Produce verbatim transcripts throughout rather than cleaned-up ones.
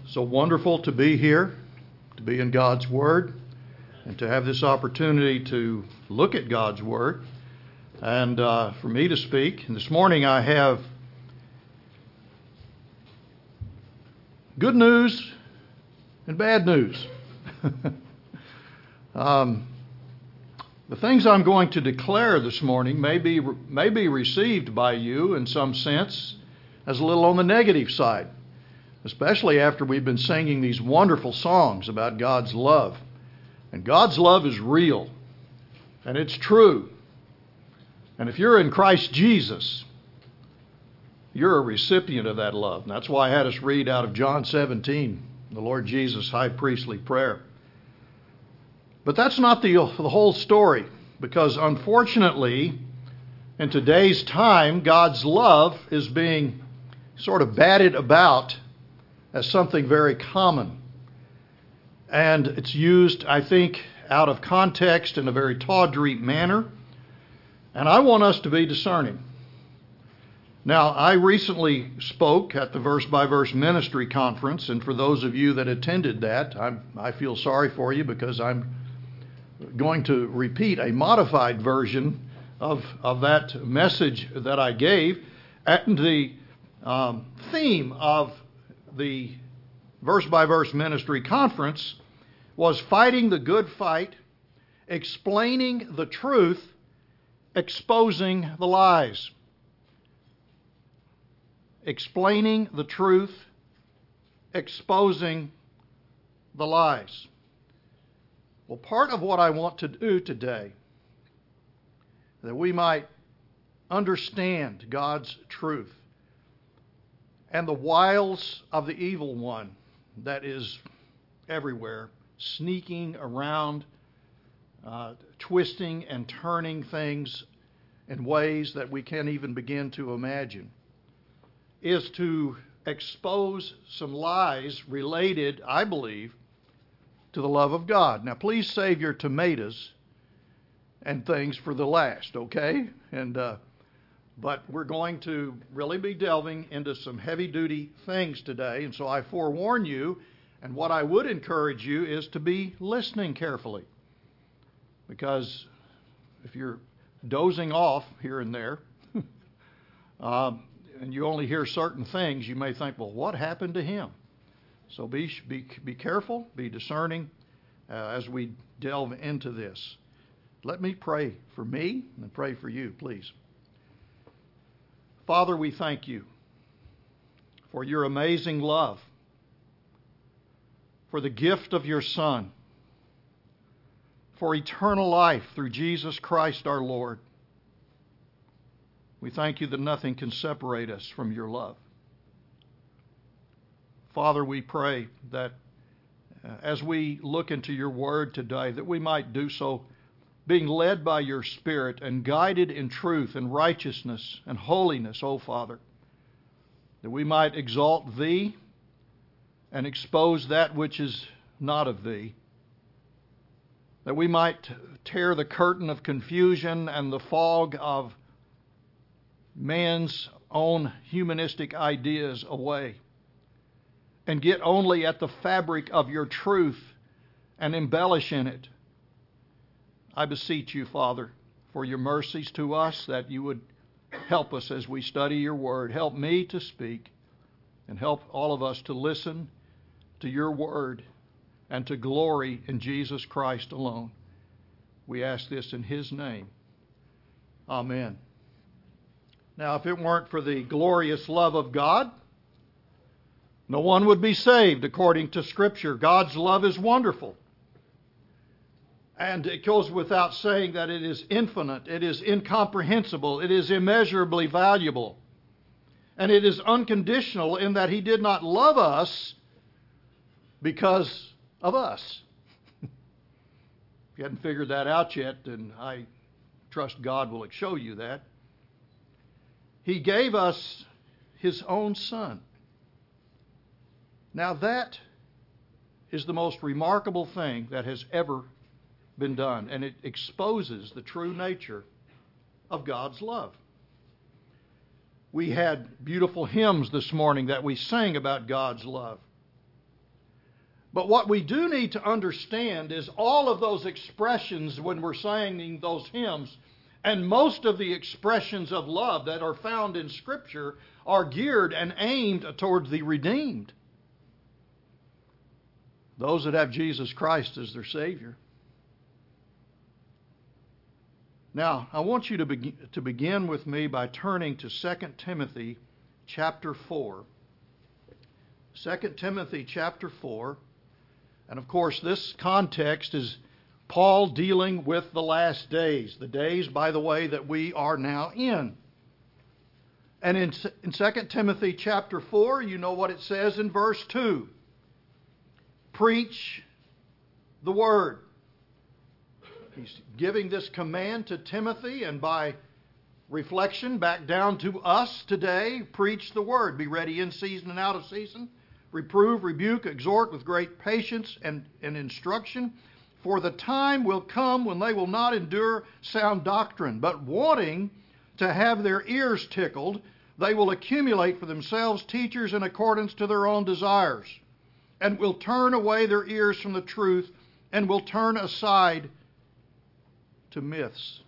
So wonderful to be here, to be in God's Word, and to have this opportunity to look at God's Word, and uh, for me to speak. And this morning I have good news and bad news. um, the things I'm going to declare this morning may be, may be received by you in some sense as a little on the negative side, especially after we've been singing these wonderful songs about God's love. And God's love is real, and it's true. And if you're in Christ Jesus, you're a recipient of that love. And that's why I had us read out of John seventeen, the Lord Jesus' high priestly prayer. But that's not the, the whole story, because unfortunately, in today's time, God's love is being sort of batted about as something very common. And it's used, I think, out of context in a very tawdry manner. And I want us to be discerning. Now, I recently spoke at the Verse by Verse Ministry Conference, and for those of you that attended that, I'm, I feel sorry for you because I'm going to repeat a modified version of, of that message that I gave. And the um, theme of the Verse by Verse Ministry Conference was fighting the good fight, explaining the truth, exposing the lies. Explaining the truth, exposing the lies. Well, part of what I want to do today, that we might understand God's truth and the wiles of the evil one that is everywhere, sneaking around, uh, twisting and turning things in ways that we can't even begin to imagine, is to expose some lies related, I believe, to the love of God. Now, please save your tomatoes and things for the last, okay? And uh, but we're going to really be delving into some heavy-duty things today, and so I forewarn you, and what I would encourage you is to be listening carefully, because if you're dozing off here and there, um, and you only hear certain things, you may think, well, what happened to him? So be be be careful, be discerning uh, as we delve into this. Let me pray for me and pray for you, please. Father, we thank you for your amazing love, for the gift of your Son, for eternal life through Jesus Christ our Lord. We thank you that nothing can separate us from your love. Father, we pray that uh, as we look into your word today, that we might do so being led by your Spirit and guided in truth and righteousness and holiness, O Father, that we might exalt thee and expose that which is not of thee, that we might tear the curtain of confusion and the fog of man's own humanistic ideas away and get only at the fabric of your truth and embellish in it. I beseech you, Father, for your mercies to us, that you would help us as we study your word. Help me to speak and help all of us to listen to your word and to glory in Jesus Christ alone. We ask this in his name. Amen. Now, if it weren't for the glorious love of God, no one would be saved according to Scripture. God's love is wonderful. And it goes without saying that it is infinite, it is incomprehensible, it is immeasurably valuable. And it is unconditional in that he did not love us because of us. If you hadn't figured that out yet, then I trust God will show you that. He gave us his own Son. Now that is the most remarkable thing that has ever been done, and it exposes the true nature of God's love. We had beautiful hymns this morning that we sang about God's love. But what we do need to understand is all of those expressions when we're singing those hymns, and most of the expressions of love that are found in Scripture are geared and aimed towards the redeemed. Those that have Jesus Christ as their Savior. Now, I want you to, be- to begin with me by turning to Second Timothy chapter four. Second Timothy chapter four. And of course, this context is Paul dealing with the last days. The days, by the way, that we are now in. And in, in Second Timothy chapter four, you know what it says in verse two. Preach the word. He's giving this command to Timothy, and by reflection back down to us today, preach the word. Be ready in season and out of season. Reprove, rebuke, exhort with great patience and, and instruction. For the time will come when they will not endure sound doctrine, but wanting to have their ears tickled, they will accumulate for themselves teachers in accordance to their own desires, and will turn away their ears from the truth, and will turn aside to myths.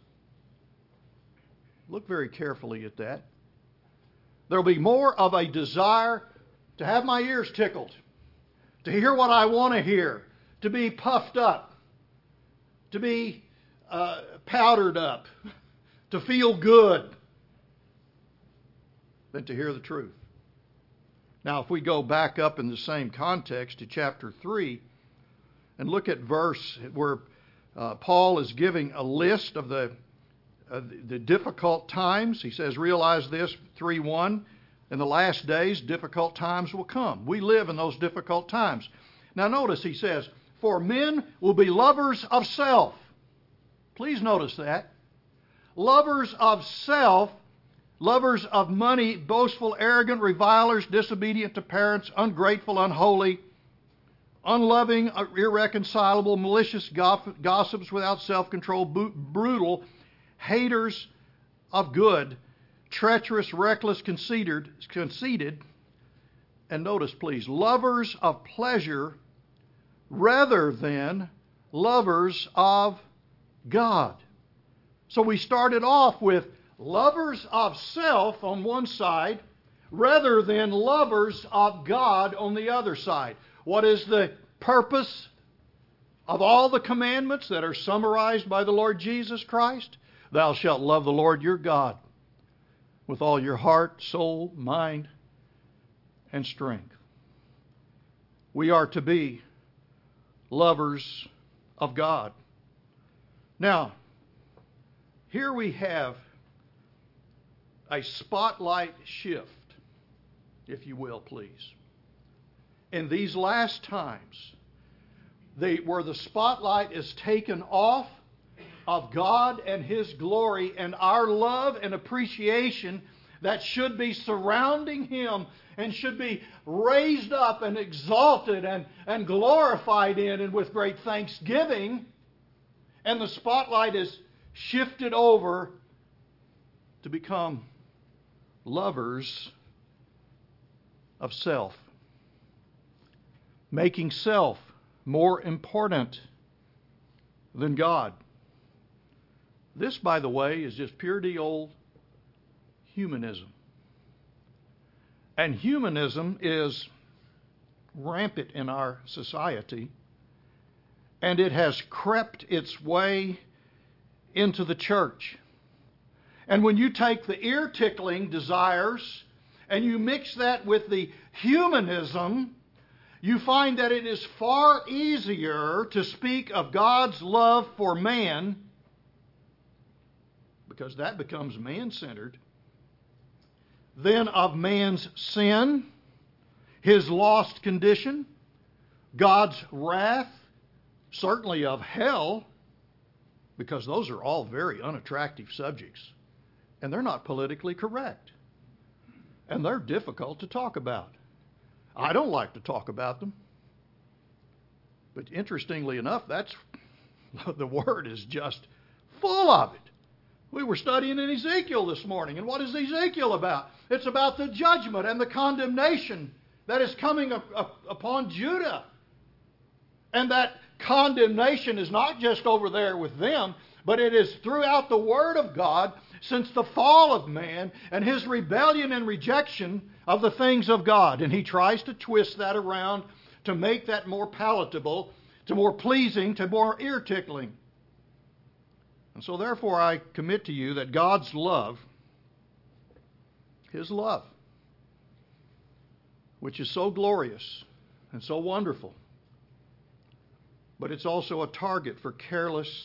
Look very carefully at that. There will be more of a desire to have my ears tickled, to hear what I want to hear, to be puffed up, to be uh, powdered up, to feel good, than to hear the truth. Now, if we go back up in the same context to chapter three and look at verse where uh, Paul is giving a list of the, uh, the difficult times. He says, realize this, three one. In the last days, difficult times will come. We live in those difficult times. Now notice he says, for men will be lovers of self. Please notice that. Lovers of self, lovers of money, boastful, arrogant, revilers, disobedient to parents, ungrateful, unholy, unloving, irreconcilable, malicious, gossips without self-control, brutal, haters of good, treacherous, reckless, conceited, conceited, and notice please, lovers of pleasure rather than lovers of God. So we started off with lovers of self on one side rather than lovers of God on the other side. What is the purpose of all the commandments that are summarized by the Lord Jesus Christ? Thou shalt love the Lord your God with all your heart, soul, mind, and strength. We are to be lovers of God. Now, here we have a spotlight shift, if you will, please. In these last times, they, where the spotlight is taken off of God and His glory and our love and appreciation that should be surrounding Him and should be raised up and exalted and, and glorified in and with great thanksgiving. And the spotlight is shifted over to become lovers of self, making self more important than God. This, by the way, is just pure de old humanism. And humanism is rampant in our society, and it has crept its way into the church. And when you take the ear-tickling desires and you mix that with the humanism, you find that it is far easier to speak of God's love for man, because that becomes man-centered, than of man's sin, his lost condition, God's wrath, certainly of hell, because those are all very unattractive subjects. And they're not politically correct. And they're difficult to talk about. I don't like to talk about them. But interestingly enough, that's the Word is just full of it. We were studying in Ezekiel this morning. And what is Ezekiel about? It's about the judgment and the condemnation that is coming up, up, upon Judah And that condemnation is not just over there with them, but it is throughout the Word of God since the fall of man and his rebellion and rejection of the things of God. And he tries to twist that around to make that more palatable, to more pleasing, to more ear-tickling. And so therefore I commit to you that God's love, His love, which is so glorious and so wonderful, but it's also a target for careless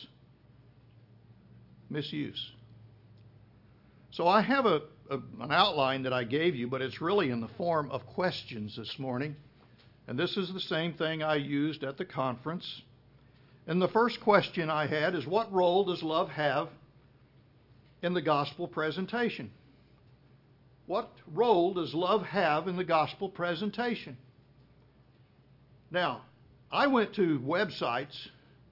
misuse. So I have a, a, an outline that I gave you, but it's really in the form of questions this morning. And this is the same thing I used at the conference. And the first question I had is, what role does love have in the gospel presentation? What role does love have in the gospel presentation? Now, I went to websites,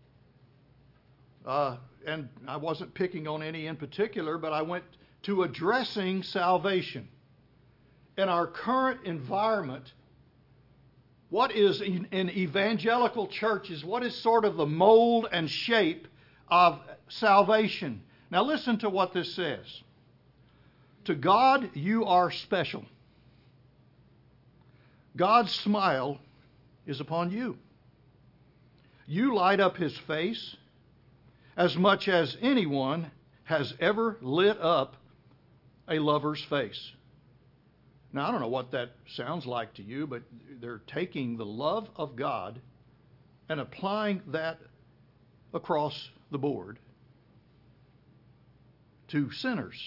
uh, and I wasn't picking on any in particular, but I went to addressing salvation. In our current environment, what is in, in evangelical churches, what is sort of the mold and shape of salvation? Now listen to what this says. To God you are special. God's smile is upon you. You light up His face as much as anyone has ever lit up a lover's face. Now, I don't know what that sounds like to you, but they're taking the love of God and applying that across the board to sinners.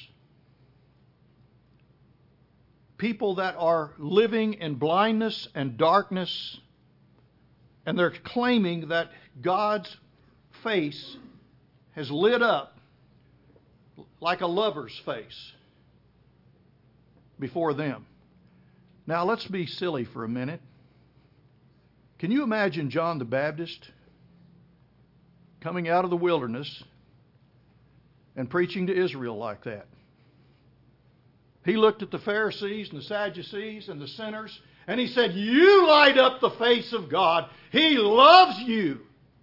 People that are living in blindness and darkness, and they're claiming that God's face has lit up like a lover's face before them. Now let's be silly for a minute. Can you imagine John the Baptist coming out of the wilderness and preaching to Israel like that? He looked at the Pharisees and the Sadducees and the sinners, and he said, you light up the face of God. He loves you.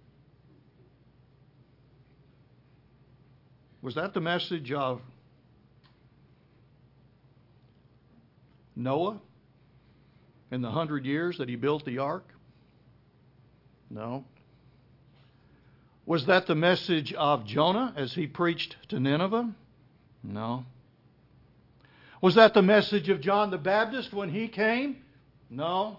Was that the message of Noah in the hundred years that he built the ark? No. Was that the message of Jonah as he preached to Nineveh? No. Was that the message of John the Baptist when he came? No.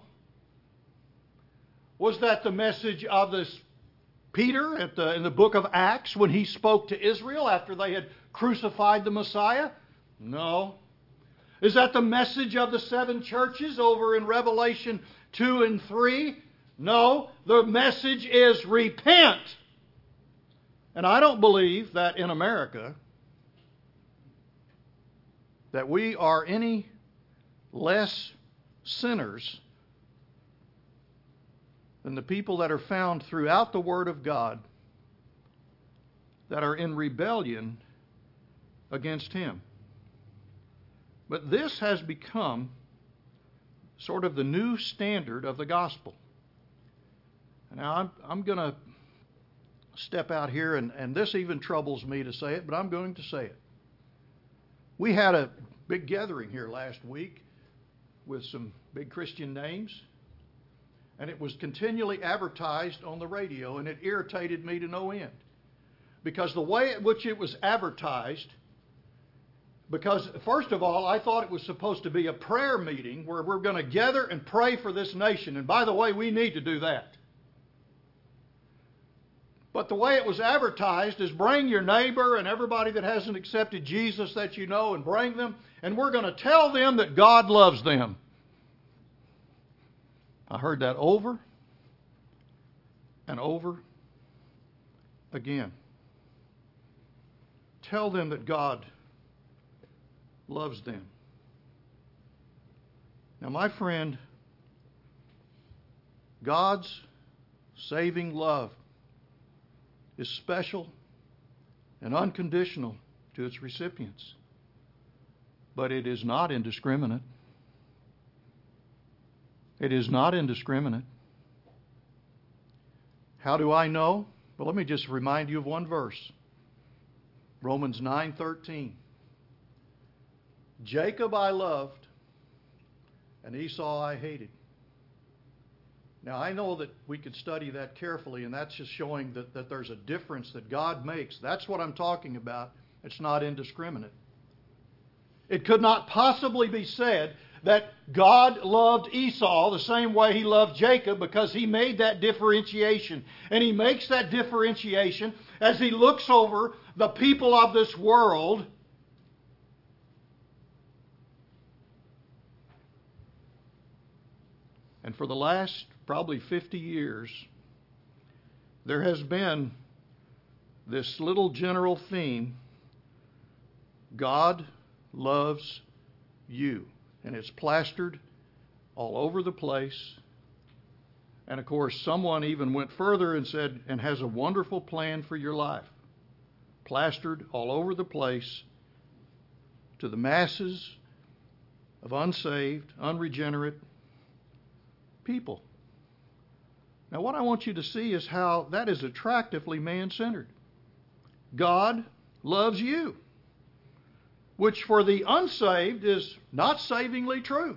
Was that the message of this Peter at the, in the book of Acts when he spoke to Israel after they had crucified the Messiah? No. Is that the message of the seven churches over in Revelation two and three? No. The message is repent. And I don't believe that in America that we are any less sinners than the people that are found throughout the Word of God that are in rebellion against Him. But this has become sort of the new standard of the gospel. Now, I'm, I'm going to step out here, and, and this even troubles me to say it, but I'm going to say it. We had a big gathering here last week with some big Christian names, and it was continually advertised on the radio, and it irritated me to no end. Because the way in which it was advertised, because first of all, I thought it was supposed to be a prayer meeting where we're going to gather and pray for this nation. And by the way, we need to do that. But the way it was advertised is bring your neighbor and everybody that hasn't accepted Jesus that you know, and bring them, and we're going to tell them that God loves them. I heard that over and over again. Tell them that God loves them. Now, my friend, God's saving love is special and unconditional to its recipients. But it is not indiscriminate. It is not indiscriminate. How do I know? Well, let me just remind you of one verse. Romans nine thirteen. Jacob I loved, and Esau I hated. Now, I know that we could study that carefully, and that's just showing that, that there's a difference that God makes. That's what I'm talking about. It's not indiscriminate. It could not possibly be said that God loved Esau the same way He loved Jacob, because He made that differentiation. And He makes that differentiation as He looks over the people of this world. And for the last probably fifty years, there has been this little general theme: God loves you. And it's plastered all over the place. And of course, someone even went further and said, and has a wonderful plan for your life. Plastered all over the place to the masses of unsaved, unregenerate people. Now, what I want you to see is how that is attractively man-centered. God loves you, which for the unsaved is not savingly true.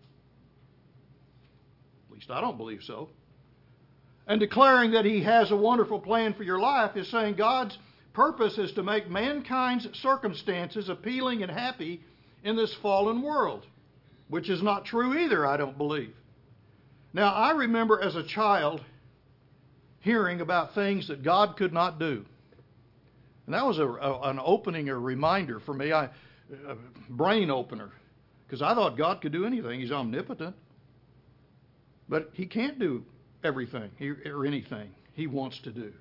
At least I don't believe so. And declaring that He has a wonderful plan for your life is saying God's purpose is to make mankind's circumstances appealing and happy in this fallen world, which is not true either, I don't believe. Now, I remember as a child hearing about things that God could not do. And that was a, a, an opening, a reminder for me, I, a brain opener, because I thought God could do anything. He's omnipotent. But He can't do everything or anything He wants to do.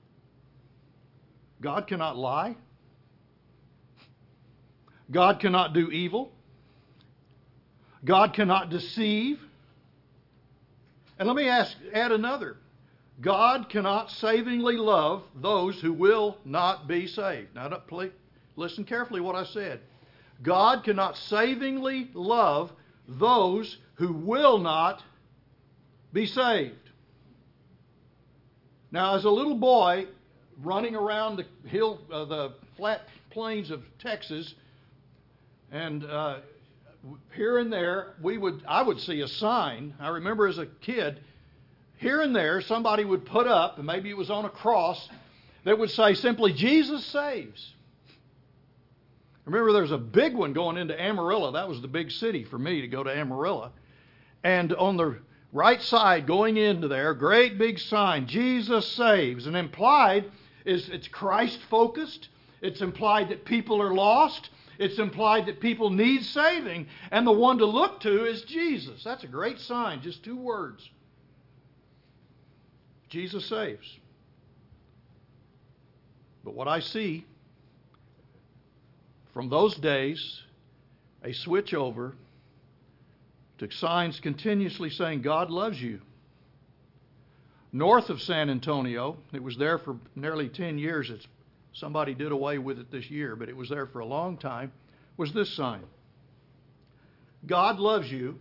God cannot lie. God cannot do evil. God cannot deceive. And let me ask, add another. God cannot savingly love those who will not be saved. Now, please, listen carefully what I said. God cannot savingly love those who will not be saved. Now, as a little boy running around the hill, uh, the flat plains of Texas, and uh, here and there, we would I would see a sign. I remember as a kid, here and there, somebody would put up, and maybe it was on a cross, that would say simply, "Jesus saves." Remember, there was a big one going into Amarillo. That was the big city for me to go to Amarillo. And on the right side, going into there, great big sign, "Jesus saves." And implied is it's Christ-focused. It's implied that people are lost. It's implied that people need saving. And the one to look to is Jesus. That's a great sign, just two words. Jesus saves. But what I see from those days, a switch over to signs continuously saying God loves you. North of San Antonio, it was there for nearly ten years. It's, somebody did away with it this year, but it was there for a long time, was this sign. God loves you.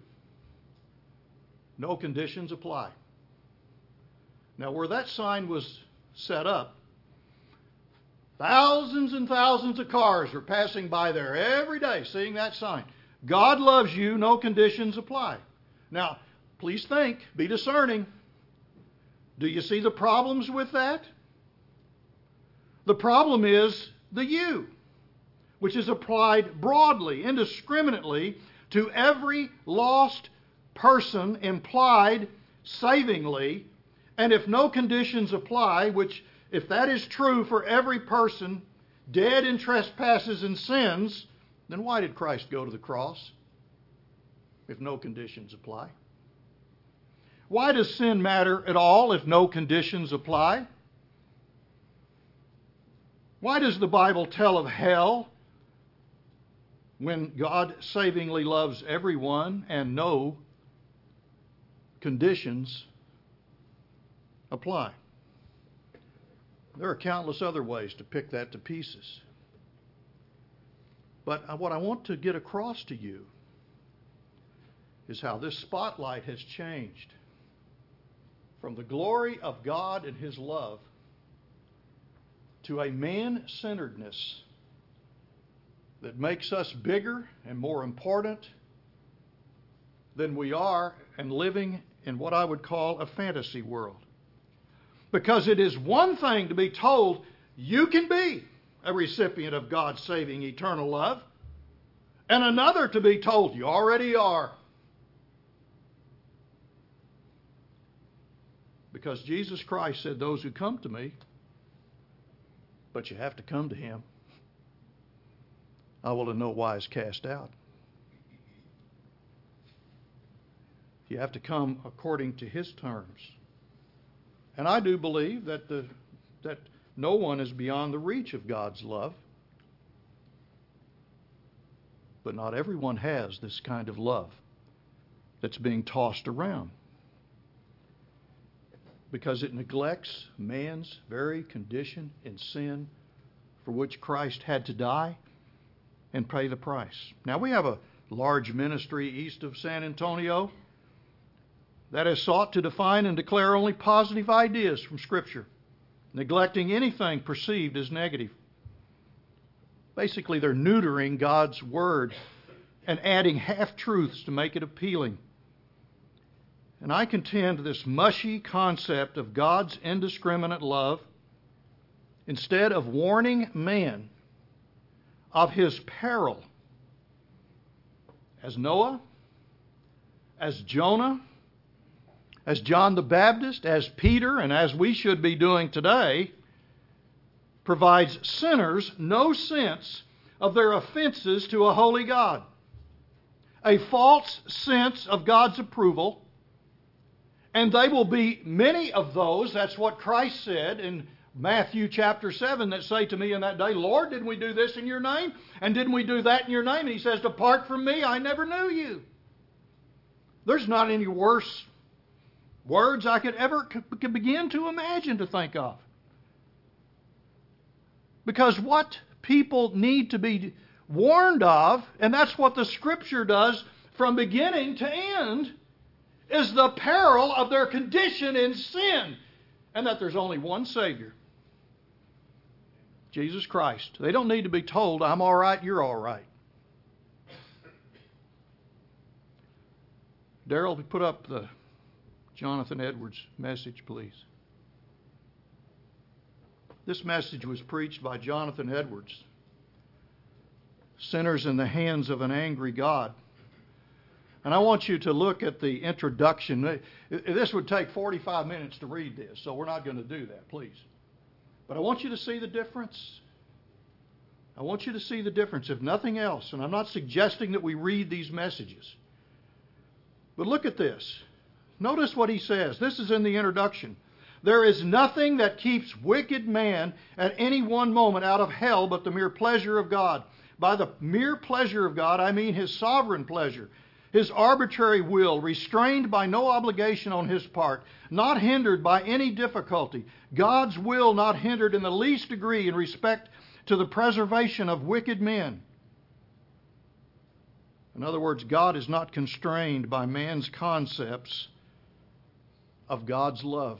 No conditions apply. Now, where that sign was set up, thousands and thousands of cars were passing by there every day seeing that sign. God loves you, no conditions apply. Now, please think, be discerning. Do you see the problems with that? The problem is the you, which is applied broadly, indiscriminately to every lost person, implied savingly. And if no conditions apply, which if that is true for every person dead in trespasses and sins, then why did Christ go to the cross if no conditions apply? Why does sin matter at all if no conditions apply? Why does the Bible tell of hell when God savingly loves everyone and no conditions apply? There are countless other ways to pick that to pieces. But what I want to get across to you is how this spotlight has changed from the glory of God and His love to a man-centeredness that makes us bigger and more important than we are, and living in what I would call a fantasy world. Because it is one thing to be told you can be a recipient of God's saving eternal love, and another to be told you already are. Because Jesus Christ said, those who come to me, but you have to come to Him, I will in no wise cast out. You have to come according to His terms. And I do believe that the that no one is beyond the reach of God's love. But not everyone has this kind of love that's being tossed around, because it neglects man's very condition in sin for which Christ had to die and pay the price. Now, we have a large ministry east of San Antonio that has sought to define and declare only positive ideas from Scripture, neglecting anything perceived as negative. Basically, they're neutering God's Word and adding half-truths to make it appealing. And I contend this mushy concept of God's indiscriminate love, instead of warning man of his peril, as Noah, as Jonah, as John the Baptist, as Peter, and as we should be doing today, provides sinners no sense of their offenses to a holy God, a false sense of God's approval. And they will be many of those, that's what Christ said in Matthew chapter seven, that say to me in that day, Lord, didn't we do this in your name? And didn't we do that in your name? And He says, depart from me, I never knew you. There's not any worse words I could ever could begin to imagine to think of. Because what people need to be warned of, and that's what the Scripture does from beginning to end, is the peril of their condition in sin, and that there's only one Savior, Jesus Christ. They don't need to be told, I'm all right, you're all right. Darrell, put up the Jonathan Edwards message, please. This message was preached by Jonathan Edwards. Sinners in the hands of an angry God. And I want you to look at the introduction. This would take forty-five minutes to read this, so we're not going to do that, please. But I want you to see the difference. I want you to see the difference, if nothing else. And I'm not suggesting that we read these messages. But look at this. Notice what he says. This is in the introduction. There is nothing that keeps wicked man at any one moment out of hell but the mere pleasure of God. By the mere pleasure of God, I mean His sovereign pleasure. His arbitrary will, restrained by no obligation on His part, not hindered by any difficulty. God's will not hindered in the least degree in respect to the preservation of wicked men. In other words, God is not constrained by man's concepts of God's love.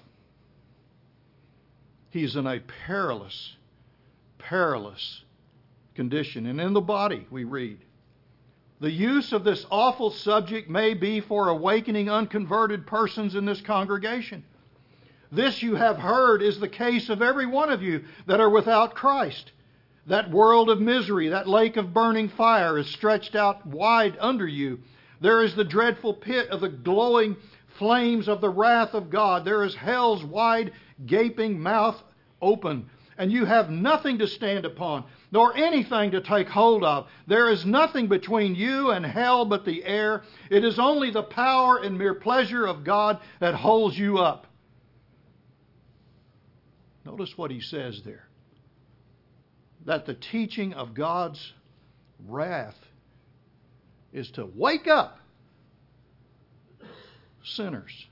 He's in a perilous, perilous condition. And in the body, we read, the use of this awful subject may be for awakening unconverted persons in this congregation. This you have heard is the case of every one of you that are without Christ. That world of misery, that lake of burning fire is stretched out wide under you. There is the dreadful pit of the glowing flames of the wrath of God. There is hell's wide gaping mouth open. And you have nothing to stand upon, nor anything to take hold of. There is nothing between you and hell but the air. It is only the power and mere pleasure of God that holds you up. Notice what he says there. That the teaching of God's wrath is to wake up sinners.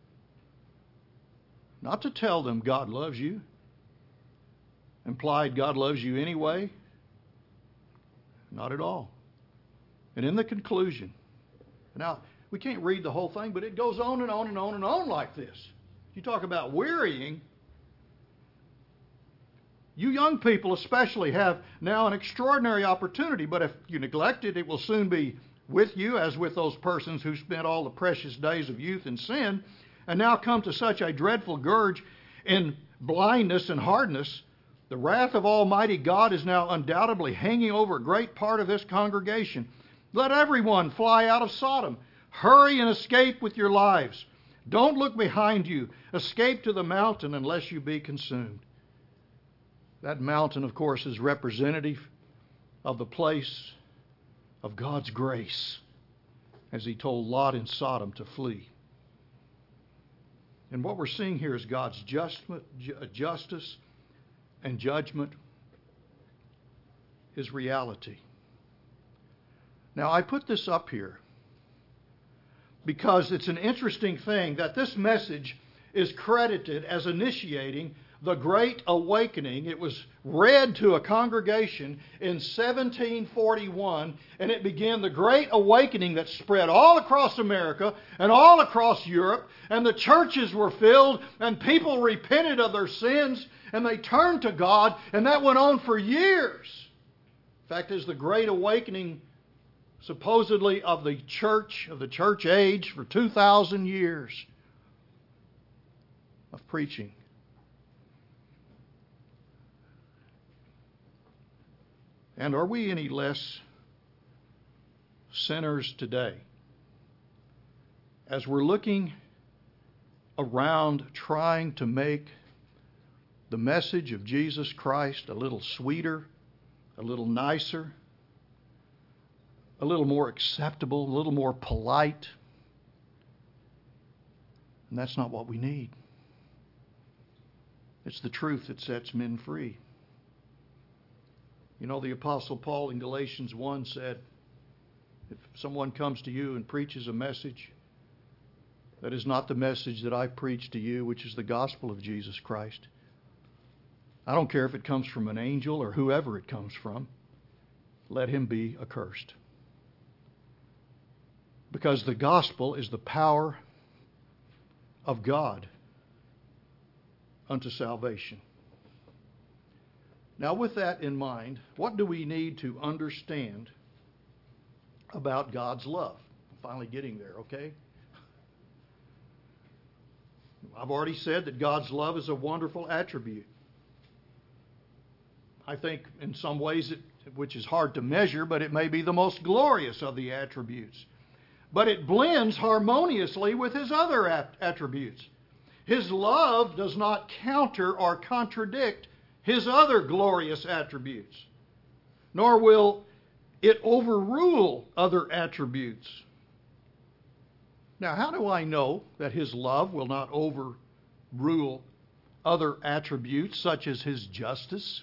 Not to tell them God loves you. Implied God loves you anyway? Not at all. And in the conclusion, now we can't read the whole thing, but it goes on and on and on and on like this. You talk about wearying. You young people especially have now an extraordinary opportunity, but if you neglect it, it will soon be with you, as with those persons who spent all the precious days of youth in sin, and now come to such a dreadful scourge in blindness and hardness. The wrath of Almighty God is now undoubtedly hanging over a great part of this congregation. Let everyone fly out of Sodom. Hurry and escape with your lives. Don't look behind you. Escape to the mountain unless you be consumed. That mountain, of course, is representative of the place of God's grace, as He told Lot in Sodom to flee. And what we're seeing here is God's just, justice and judgment, His reality. Now, I put this up here because it's an interesting thing that this message is credited as initiating the Great Awakening. It was read to a congregation in seventeen forty-one, and it began the Great Awakening that spread all across America and all across Europe, and the churches were filled, and people repented of their sins, and they turned to God, and that went on for years. In fact, as the Great Awakening supposedly of the church, of the church age, for two thousand years of preaching. And are we any less sinners today? As we're looking around trying to make the message of Jesus Christ a little sweeter, a little nicer, a little more acceptable, a little more polite. And that's not what we need. It's the truth that sets men free. You know, the Apostle Paul in Galatians one said, if someone comes to you and preaches a message that is not the message that I preach to you, which is the gospel of Jesus Christ, I don't care if it comes from an angel or whoever it comes from, let him be accursed. Because the gospel is the power of God unto salvation. Now, with that in mind, what do we need to understand about God's love? I'm finally getting there, okay? I've already said that God's love is a wonderful attribute. I think in some ways, it, which is hard to measure, but it may be the most glorious of the attributes. But it blends harmoniously with His other attributes. His love does not counter or contradict His other glorious attributes, nor will it overrule other attributes. Now, how do I know that His love will not overrule other attributes such as His justice,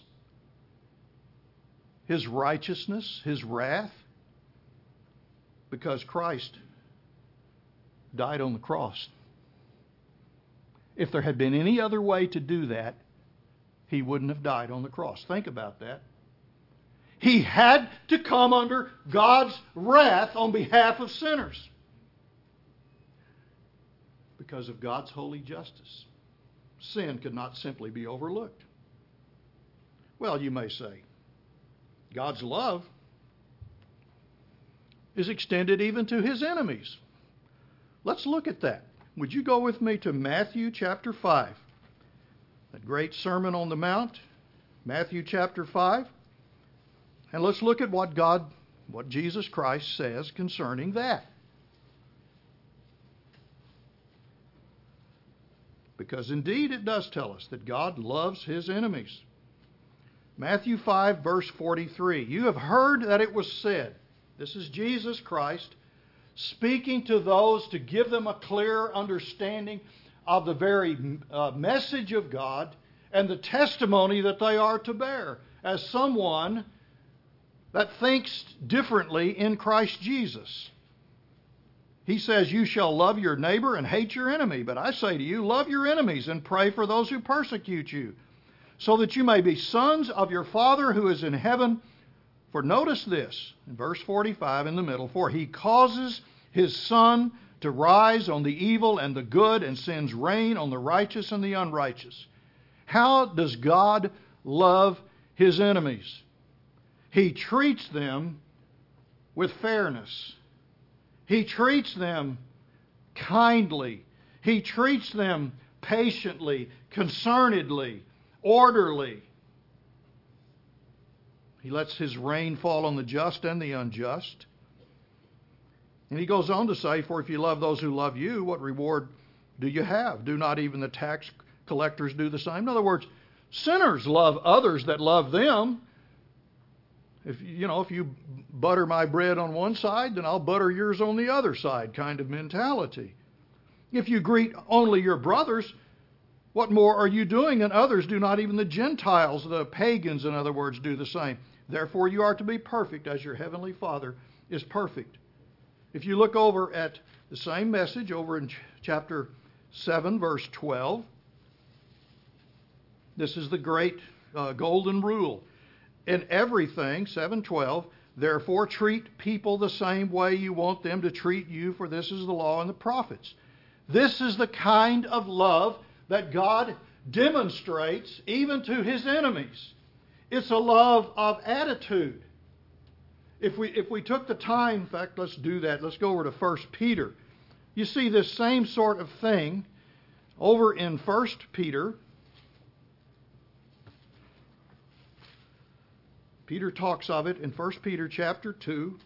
His righteousness, His wrath? Because Christ died on the cross. If there had been any other way to do that, He wouldn't have died on the cross. Think about that. He had to come under God's wrath on behalf of sinners because of God's holy justice. Sin could not simply be overlooked. Well, you may say, God's love is extended even to His enemies. Let's look at that. Would you go with me to Matthew chapter five? That great Sermon on the Mount, Matthew chapter five. And let's look at what God, what Jesus Christ says concerning that. Because indeed it does tell us that God loves His enemies. Matthew five, verse forty-three. You have heard that it was said, this is Jesus Christ speaking to those to give them a clear understanding of the very uh, message of God and the testimony that they are to bear as someone that thinks differently in Christ Jesus. He says, you shall love your neighbor and hate your enemy. But I say to you, love your enemies and pray for those who persecute you, so that you may be sons of your Father who is in heaven. For notice this, in verse forty-five in the middle, for He causes His sun to rise on the evil and the good, and sends rain on the righteous and the unrighteous. How does God love His enemies? He treats them with fairness. He treats them kindly. He treats them patiently, concernedly, orderly. He lets His rain fall on the just and the unjust. And He goes on to say, for if you love those who love you, what reward do you have? Do not even the tax collectors do the same? In other words, sinners love others that love them. If you know, if you butter my bread on one side, then I'll butter yours on the other side, kind of mentality. If you greet only your brothers, what more are you doing than others do? Not even the Gentiles, the pagans, in other words, do the same. Therefore you are to be perfect as your heavenly Father is perfect. If you look over at the same message over in chapter seven, verse twelve, this is the great uh, golden rule. In everything, seven twelve, therefore treat people the same way you want them to treat you, for this is the law and the prophets. This is the kind of love that God demonstrates even to His enemies. It's a love of attitude. If we if we took the time, in fact, let's do that. Let's go over to First Peter. You see this same sort of thing over in First Peter. Peter talks of it in First Peter chapter two.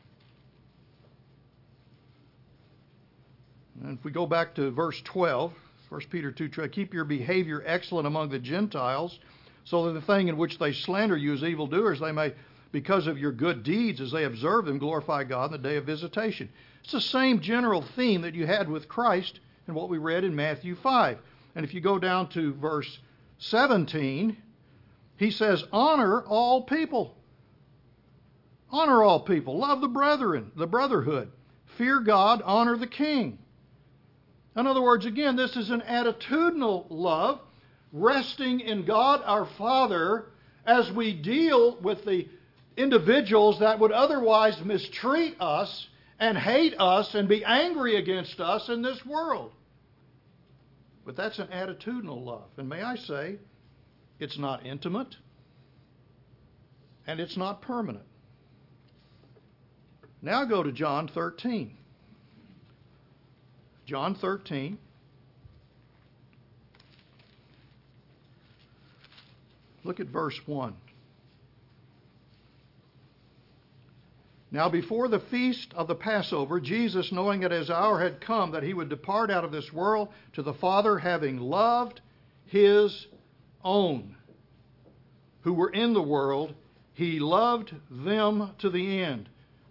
And if we go back to verse twelve, First Peter two, keep your behavior excellent among the Gentiles, so that the thing in which they slander you as evildoers, they may, because of your good deeds, as they observe them, glorify God in the day of visitation. It's the same general theme that you had with Christ and what we read in Matthew five. And if you go down to verse seventeen, He says, honor all people. Honor all people. Love the brethren, the brotherhood. Fear God, honor the king. In other words, again, this is an attitudinal love, resting in God our Father as we deal with the individuals that would otherwise mistreat us and hate us and be angry against us in this world. But that's an attitudinal love. And may I say, it's not intimate and it's not permanent. Now go to John thirteen. John thirteen. Look at verse one. Now before the feast of the Passover, Jesus, knowing that His hour had come, that He would depart out of this world to the Father, having loved His own who were in the world, He loved them to the end.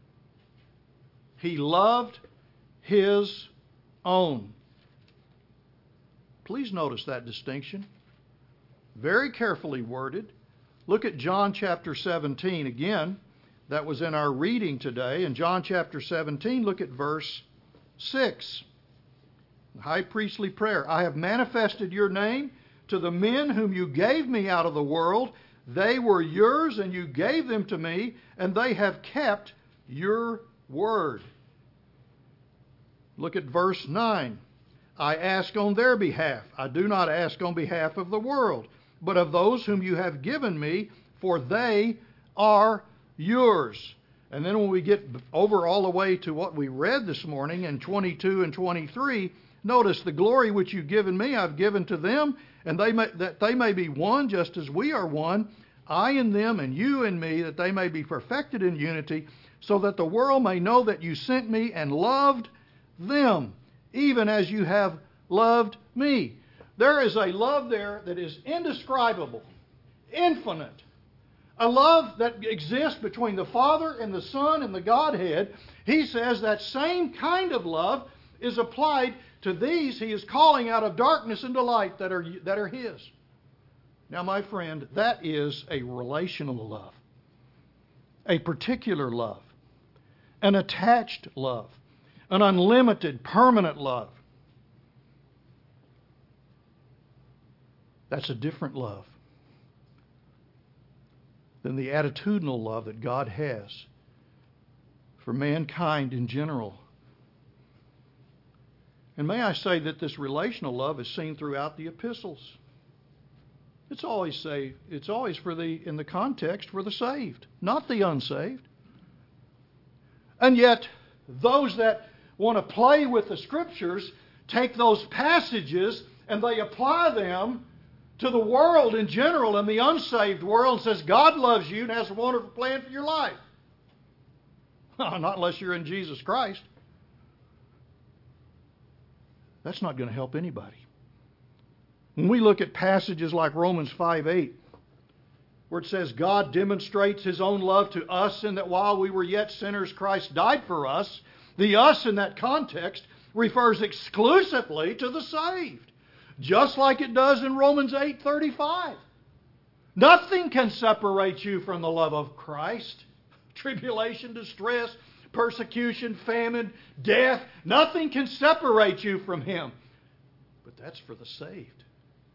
He loved His own. Please notice that distinction. Very carefully worded. Look at John chapter seventeen again. That was in our reading today. In John chapter seventeen, look at verse six. The high priestly prayer. I have manifested your name to the men whom you gave me out of the world. They were yours, and you gave them to me, and they have kept your word. Look at verse nine. I ask on their behalf. I do not ask on behalf of the world, but of those whom you have given me, for they are yours. And then when we get over all the way to what we read this morning in twenty-two and twenty-three, notice the glory which you've given me, I've given to them, and they may, that they may be one just as we are one, I in them and you in me, that they may be perfected in unity, so that the world may know that you sent me and loved them, even as you have loved me. There is a love there that is indescribable, infinite. A love that exists between the Father and the Son and the Godhead. He says that same kind of love is applied to these He is calling out of darkness into light that are, that are His. Now, my friend, that is a relational love, a particular love, an attached love, an unlimited, permanent love. That's a different love than the attitudinal love that God has for mankind in general. And may I say that this relational love is seen throughout the epistles. It's always say, it's always for the in the context for the saved, not the unsaved. And yet, those that want to play with the Scriptures take those passages and they apply them to the world in general and the unsaved world, and says God loves you and has a wonderful plan for your life. Not unless you're in Jesus Christ. That's not going to help anybody. When we look at passages like Romans five eight, where it says God demonstrates His own love to us in that while we were yet sinners, Christ died for us, the us in that context refers exclusively to the saved, just like it does in Romans eight thirty-five. Nothing can separate you from the love of Christ. Tribulation, distress, persecution, famine, death, nothing can separate you from Him. But that's for the saved.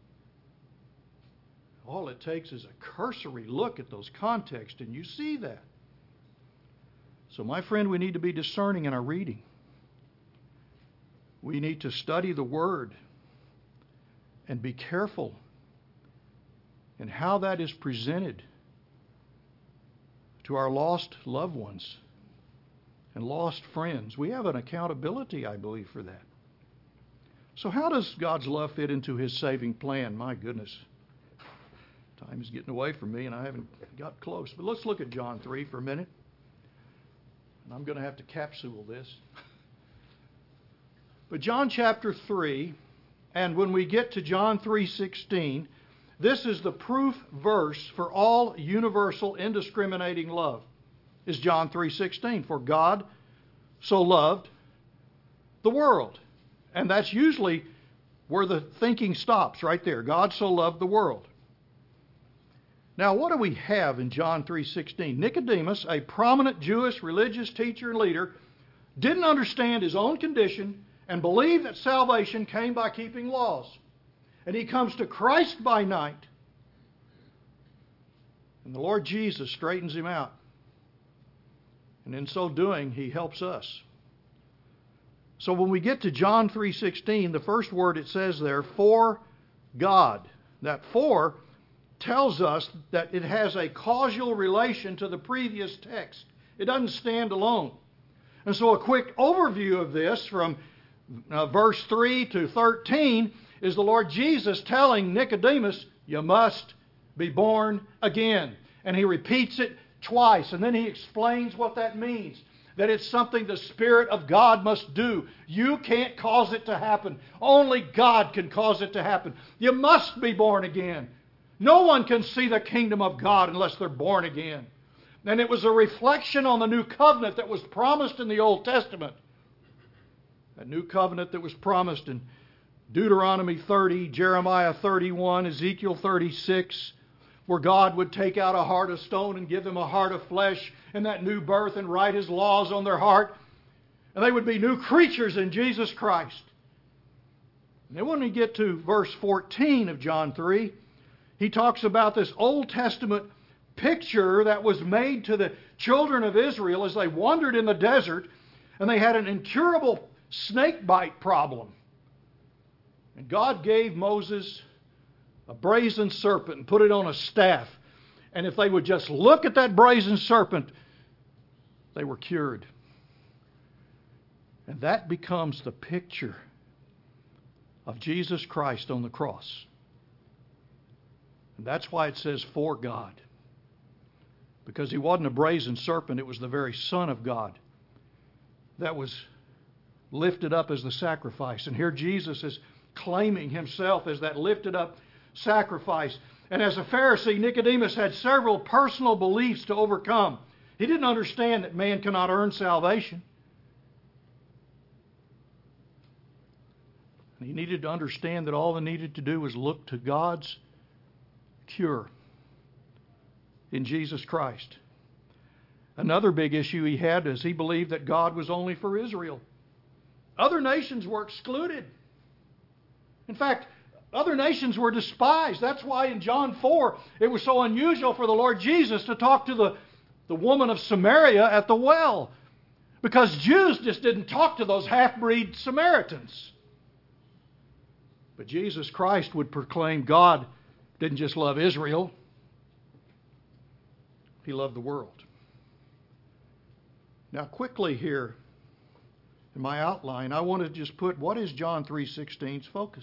All it takes is a cursory look at those contexts, and you see that. So, my friend, we need to be discerning in our reading. We need to study the Word and be careful in how that is presented to our lost loved ones and lost friends. We have an accountability, I believe, for that. So how does God's love fit into His saving plan? My goodness. Time is getting away from me and I haven't got close. But let's look at John three for a minute. And I'm going to have to capsule this. But John chapter three, and when we get to John three sixteen, this is the proof verse for all universal, indiscriminating love, is John three sixteen. For God so loved the world. And that's usually where the thinking stops, right there. God so loved the world. Now, what do we have in John three sixteen? Nicodemus, a prominent Jewish religious teacher and leader, didn't understand his own condition and believed that salvation came by keeping laws. And he comes to Christ by night. And the Lord Jesus straightens him out. And in so doing, He helps us. So when we get to John three sixteen, the first word it says there, for God. That for tells us that it has a causal relation to the previous text. It doesn't stand alone. And so a quick overview of this from uh, verse three to thirteen is the Lord Jesus telling Nicodemus, you must be born again. And He repeats it twice. And then He explains what that means. That it's something the Spirit of God must do. You can't cause it to happen. Only God can cause it to happen. You must be born again. No one can see the kingdom of God unless they're born again. And it was a reflection on the new covenant that was promised in the Old Testament. That new covenant that was promised in Deuteronomy thirty, Jeremiah thirty-one, Ezekiel thirty-six, where God would take out a heart of stone and give them a heart of flesh in that new birth and write His laws on their heart. And they would be new creatures in Jesus Christ. And then when we get to verse fourteen of John three, He talks about this Old Testament picture that was made to the children of Israel as they wandered in the desert and they had an incurable snake bite problem. And God gave Moses a brazen serpent and put it on a staff. And if they would just look at that brazen serpent, they were cured. And that becomes the picture of Jesus Christ on the cross. And that's why it says for God. Because He wasn't a brazen serpent, it was the very Son of God that was lifted up as the sacrifice. And here Jesus is claiming Himself as that lifted up sacrifice. And as a Pharisee, Nicodemus had several personal beliefs to overcome. He didn't understand that man cannot earn salvation. He needed to understand that all he needed to do was look to God's cure in Jesus Christ. Another big issue he had is he believed that God was only for Israel. Other nations were excluded. In fact, other nations were despised. That's why in John four, it was so unusual for the Lord Jesus to talk to the, the woman of Samaria at the well. Because Jews just didn't talk to those half-breed Samaritans. But Jesus Christ would proclaim God didn't just love Israel, He loved the world. Now quickly here in my outline, I want to just put what is John three sixteen's focus.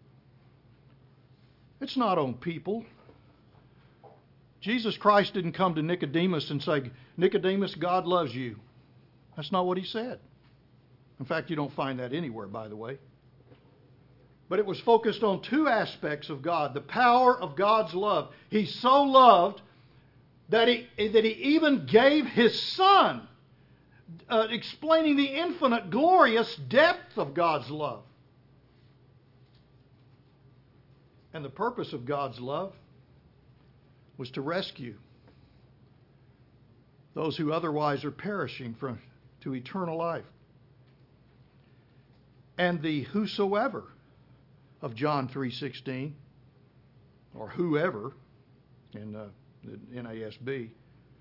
It's not on people. Jesus Christ didn't come to Nicodemus and say, Nicodemus, God loves you. That's not what He said. In fact, you don't find that anywhere, by the way. But it was focused on two aspects of God, the power of God's love. He so loved that He, that he even gave His Son, uh, explaining the infinite, glorious depth of God's love. And the purpose of God's love was to rescue those who otherwise are perishing from to eternal life. And the whosoever of John three sixteen, or whoever in uh, the N A S B,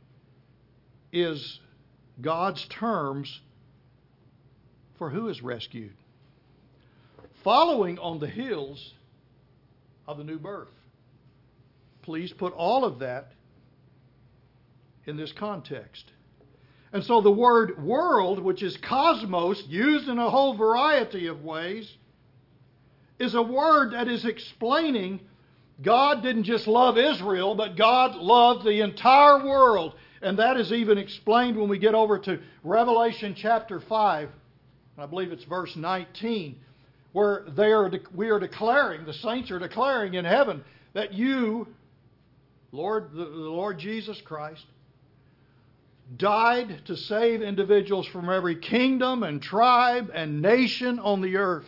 is God's terms for who is rescued, following on the heels of the new birth. Please put all of that in this context. And so the word world, which is cosmos, used in a whole variety of ways, is a word that is explaining God didn't just love Israel, but God loved the entire world. And that is even explained when we get over to Revelation chapter five. I believe it's verse nineteen, where they are de- we are declaring, the saints are declaring in heaven, that you, Lord, the, the Lord Jesus Christ, died to save individuals from every kingdom and tribe and nation on the earth.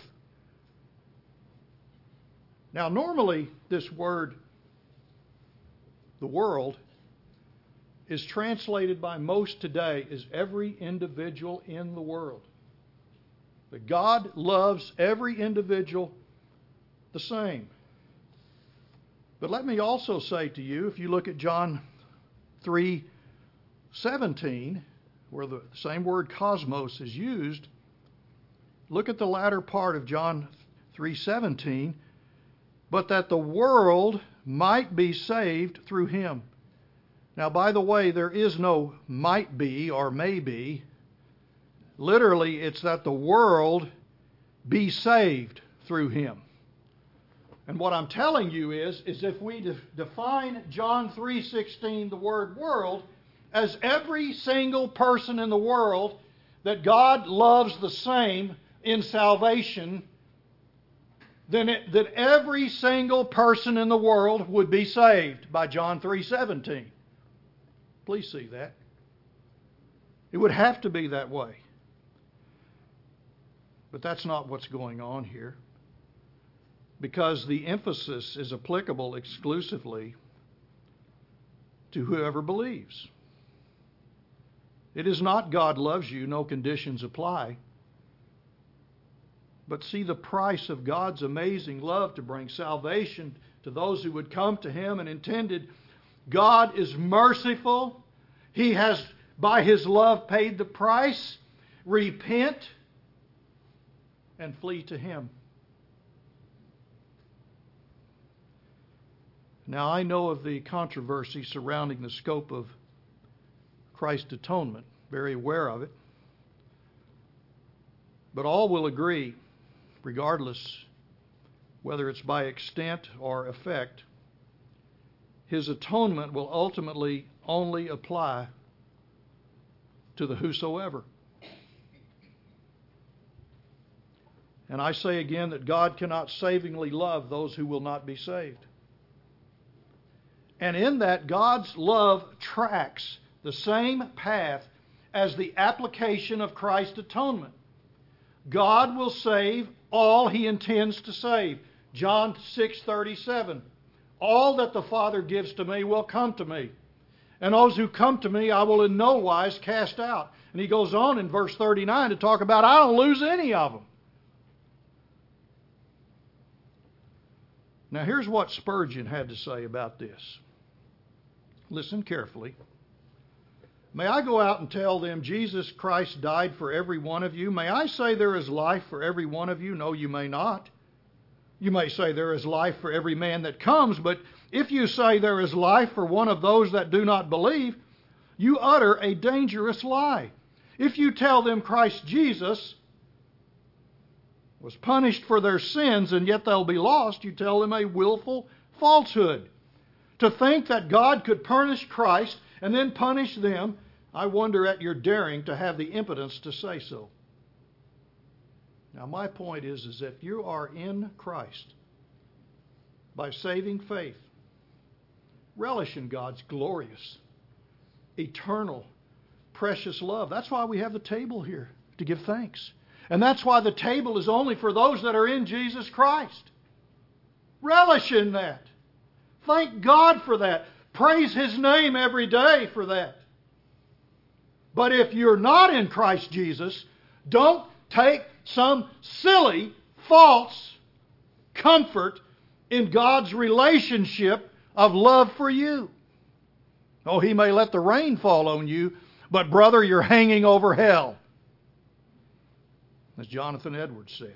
Now, normally, this word, the world, is translated by most today as every individual in the world. But God loves every individual the same. But let me also say to you, if you look at John three seventeen, where the same word cosmos is used, look at the latter part of John three seventeen, but that the world might be saved through Him. Now, by the way, there is no might be or may be. Literally, it's that the world be saved through Him. And what I'm telling you is, is if we de- define John three sixteen, the word world, as every single person in the world that God loves the same in salvation, then it, that every single person in the world would be saved by John three seventeen. Please see that. It would have to be that way. But that's not what's going on here, because the emphasis is applicable exclusively to whoever believes. It is not God loves you, no conditions apply. But see the price of God's amazing love to bring salvation to those who would come to Him and intended. God is merciful. He has, by His love, paid the price. Repent and flee to Him. Now, I know of the controversy surrounding the scope of Christ's atonement, very aware of it. But all will agree, regardless whether it's by extent or effect, His atonement will ultimately only apply to the whosoever. And I say again that God cannot savingly love those who will not be saved. And in that, God's love tracks the same path as the application of Christ's atonement. God will save all He intends to save. John six thirty-seven. All that the Father gives to me will come to me. And those who come to me I will in no wise cast out. And He goes on in verse thirty-nine to talk about I don't lose any of them. Now here's what Spurgeon had to say about this. Listen carefully. May I go out and tell them Jesus Christ died for every one of you? May I say there is life for every one of you? No, you may not. You may say there is life for every man that comes, but if you say there is life for one of those that do not believe, you utter a dangerous lie. If you tell them Christ Jesus was punished for their sins and yet they'll be lost, you tell them a willful falsehood. To think that God could punish Christ and then punish them, I wonder at your daring to have the impotence to say so. Now my point is, is if you are in Christ by saving faith, relish in God's glorious, eternal, precious love. That's why we have the table here, to give thanks. And that's why the table is only for those that are in Jesus Christ. Relish in that. Thank God for that. Praise His name every day for that. But if you're not in Christ Jesus, don't take some silly, false comfort in God's relationship of love for you. Oh, He may let the rain fall on you, but brother, you're hanging over hell, as Jonathan Edwards says.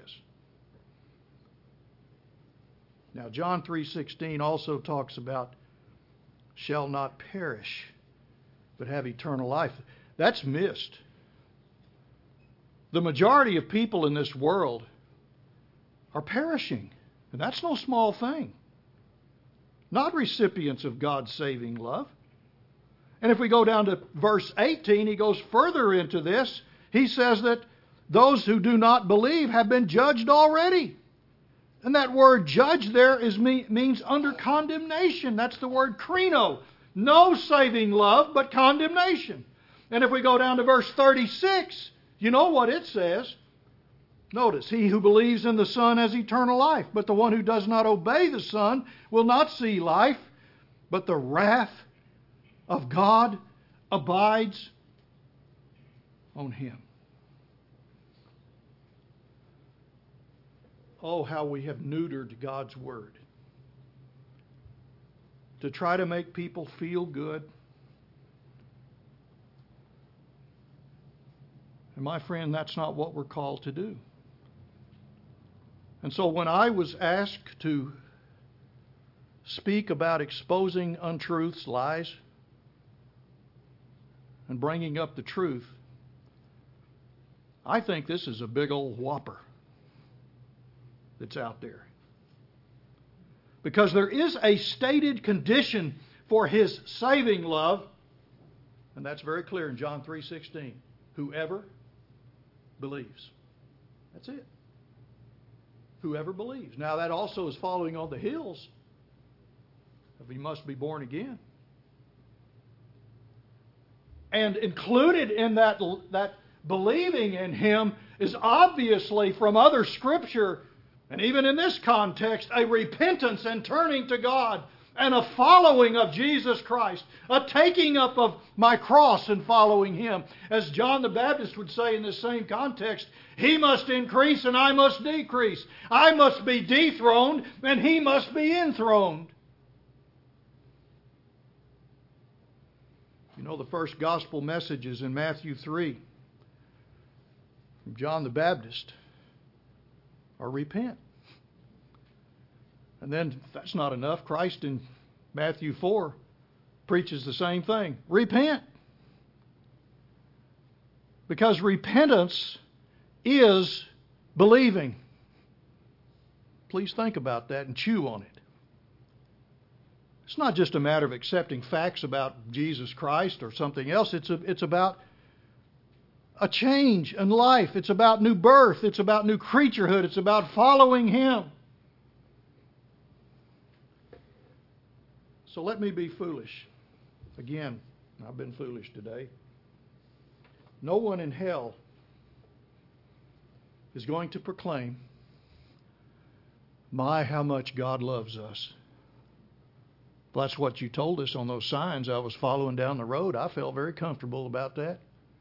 Now, John three sixteen also talks about shall not perish, but have eternal life. That's missed. The majority of people in this world are perishing, and that's no small thing. Not recipients of God's saving love. And if we go down to verse eighteen, he goes further into this. He says that those who do not believe have been judged already. And that word judge there is means under condemnation. That's the word krino. No saving love, but condemnation. And if we go down to verse thirty-six, you know what it says. Notice, he who believes in the Son has eternal life, but the one who does not obey the Son will not see life, but the wrath of God abides on him. Oh, how we have neutered God's Word to try to make people feel good. And my friend, that's not what we're called to do. And so when I was asked to speak about exposing untruths, lies, and bringing up the truth, I think this is a big old whopper that's out there. Because there is a stated condition for His saving love, and that's very clear in John three sixteen. Whoever believes. That's it. Whoever believes. Now that also is following on the heels of he must be born again. And included in that, that believing in Him is obviously from other Scripture, and even in this context, a repentance and turning to God, and a following of Jesus Christ, a taking up of my cross and following Him. As John the Baptist would say in this same context, He must increase and I must decrease. I must be dethroned and He must be enthroned. You know, the first gospel messages in Matthew three from John the Baptist are repent. And then, if that's not enough, Christ in Matthew four preaches the same thing. Repent. Because repentance is believing. Please think about that and chew on it. It's not just a matter of accepting facts about Jesus Christ or something else. It's a, it's about a change in life. It's about new birth. It's about new creaturehood. It's about following Him. So let me be foolish. Again, I've been foolish today. No one in hell is going to proclaim, my, how much God loves us. Well, that's what you told us on those signs I was following down the road. I felt very comfortable about that.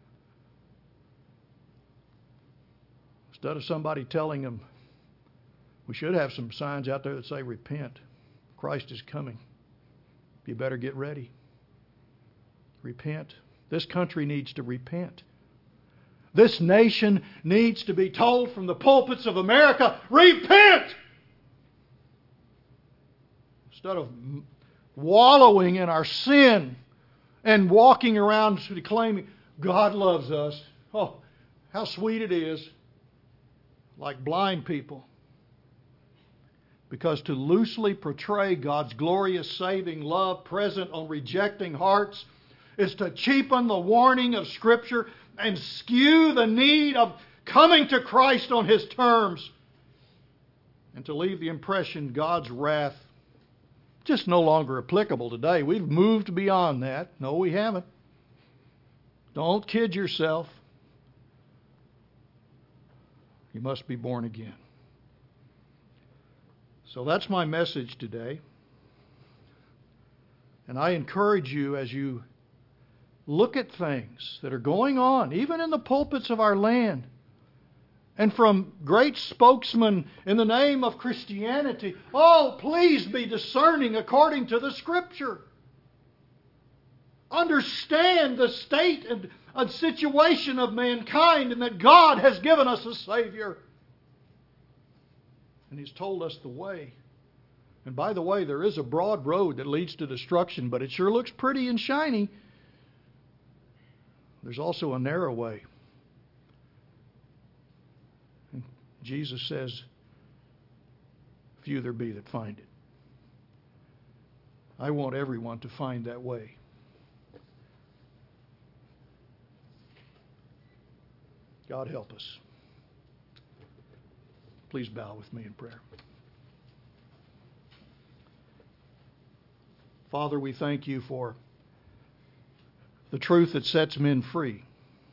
Instead of somebody telling them, we should have some signs out there that say, repent. Christ is coming. You better get ready. Repent. This country needs to repent. This nation needs to be told from the pulpits of America, repent! Instead of wallowing in our sin and walking around declaiming, God loves us. Oh, how sweet it is. Like blind people. Because to loosely portray God's glorious saving love present on rejecting hearts is to cheapen the warning of Scripture and skew the need of coming to Christ on His terms, and to leave the impression God's wrath just no longer applicable today. We've moved beyond that. No, we haven't. Don't kid yourself. You must be born again. So that's my message today. And I encourage you, as you look at things that are going on, even in the pulpits of our land, and from great spokesmen in the name of Christianity, oh, please be discerning according to the Scripture. Understand the state and, and situation of mankind, and that God has given us a Savior. And He's told us the way. And by the way, there is a broad road that leads to destruction, but it sure looks pretty and shiny. There's also a narrow way. And Jesus says, few there be that find it. I want everyone to find that way. God help us. Please bow with me in prayer. Father, we thank You for the truth that sets men free.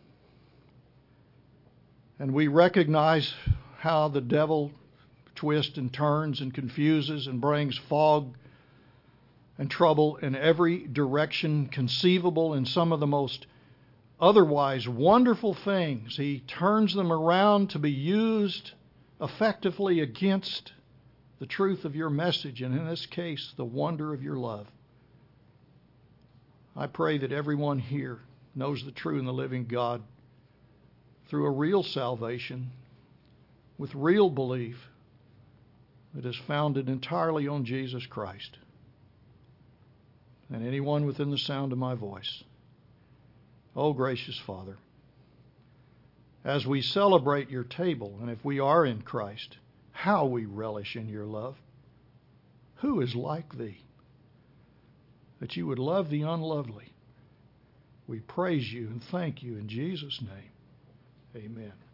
And we recognize how the devil twists and turns and confuses and brings fog and trouble in every direction conceivable in some of the most otherwise wonderful things. He turns them around to be used effectively against the truth of Your message, and in this case, the wonder of Your love. I pray that everyone here knows the true and the living God through a real salvation with real belief that is founded entirely on Jesus Christ. And anyone within the sound of my voice, oh, gracious Father, as we celebrate Your table, and if we are in Christ, how we relish in Your love. Who is like Thee, that You would love the unlovely? We praise You and thank You in Jesus' name. Amen.